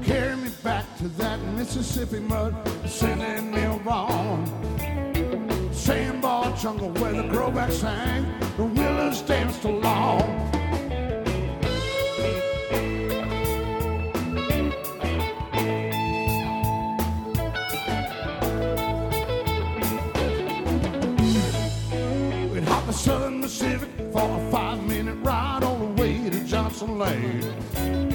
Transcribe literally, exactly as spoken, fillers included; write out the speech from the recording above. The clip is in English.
carry me back to that Mississippi mud, sending me on. Sandbar jungle where the growback sang, the willows danced along. We'd hop the Southern Pacific for a five-minute ride all the way to Johnson Lake.